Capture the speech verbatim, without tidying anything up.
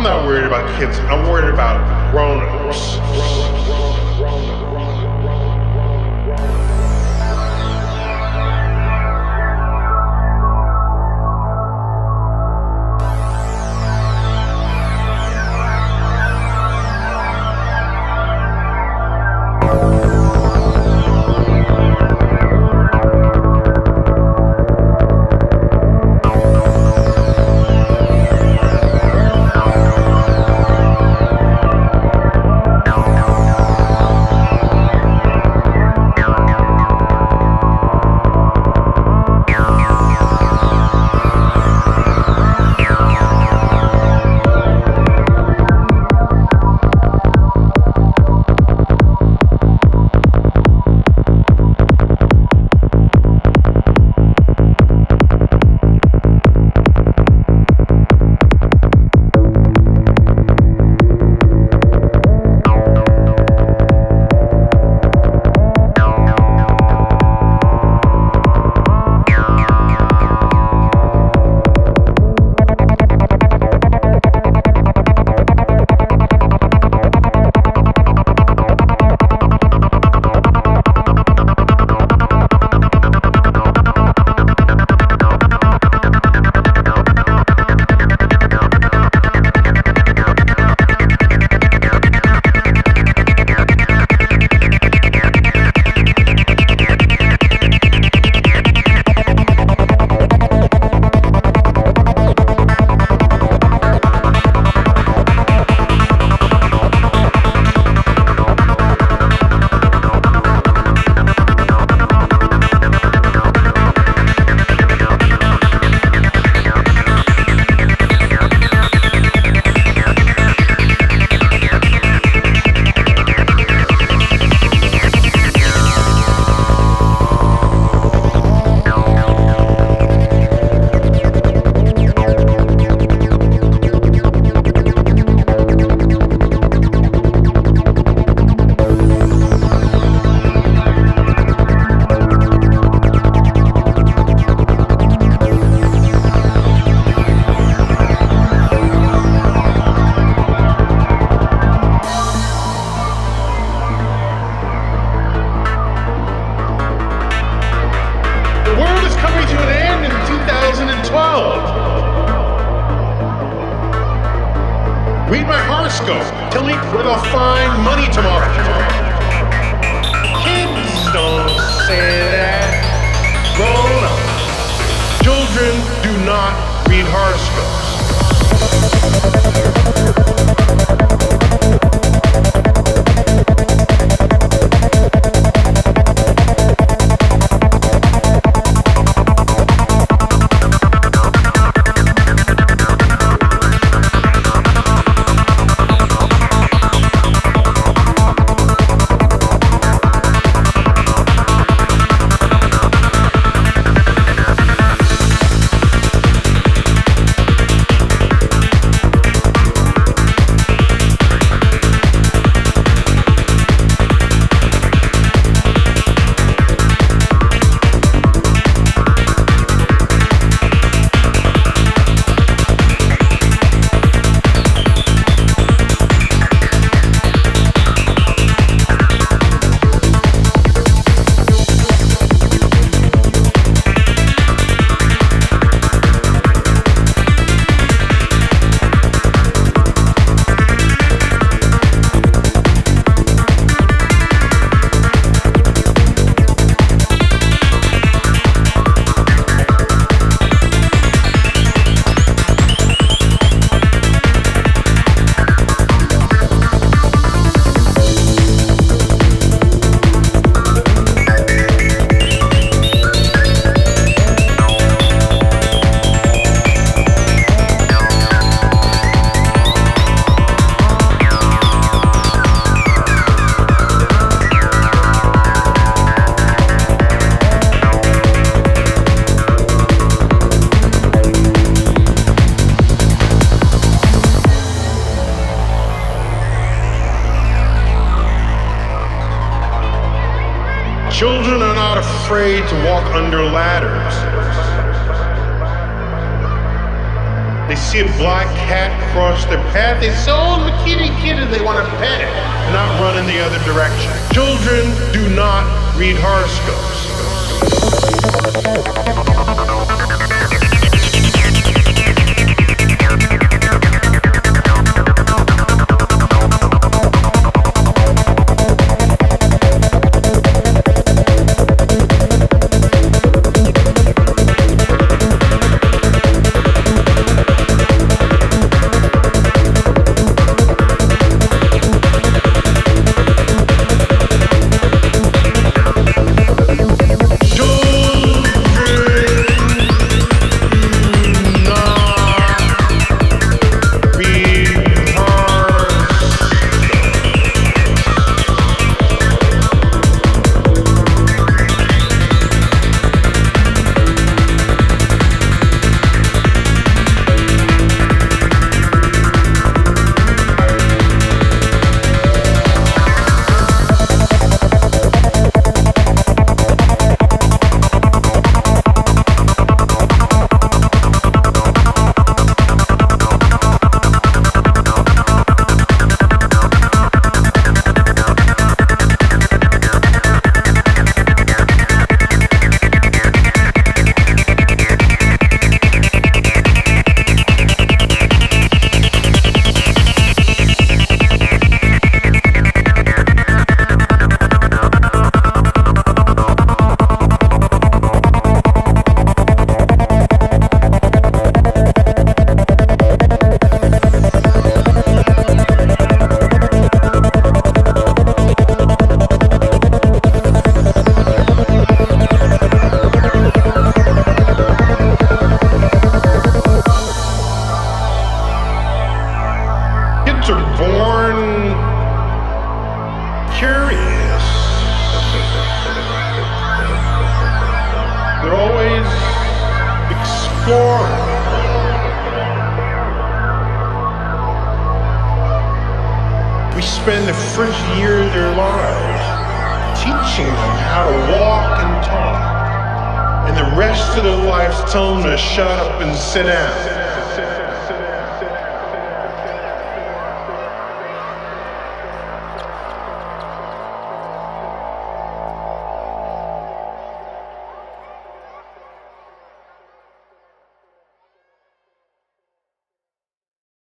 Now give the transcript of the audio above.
not worried about kids. I'm worried about grown-ups. Read my horoscope. Tell me where they'll find money tomorrow. Kids don't say that. Grown up. Children do not read horoscopes. Children are not afraid to walk under ladders. They see a black cat cross their path. They say, oh, the kitty, kitty, they want to pet it. They're not running the other direction. Children do not read horoscopes. Curious. They're always exploring. We spend the first year of their lives teaching them how to walk and talk, and the rest of their lives telling them to shut up and sit down.